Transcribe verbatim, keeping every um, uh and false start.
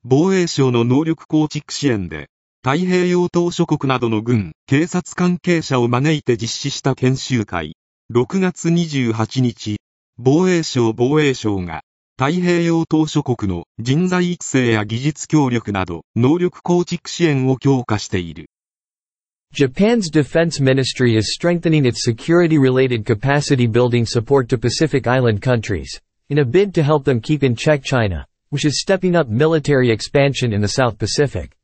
防衛省の能力構築支援で、太平洋島諸国などの軍、警察関係者を招いて実施した研修会。ろくがつにじゅうはちにち、防衛省防衛省が、太平洋島諸国の人材育成や技術協力など、能力構築支援を強化している。 Japan's defense ministry is strengthening its security-related capacity-building support to Pacific Island countries, in a bid to help them keep in check China, which is stepping up military expansion in the South Pacific.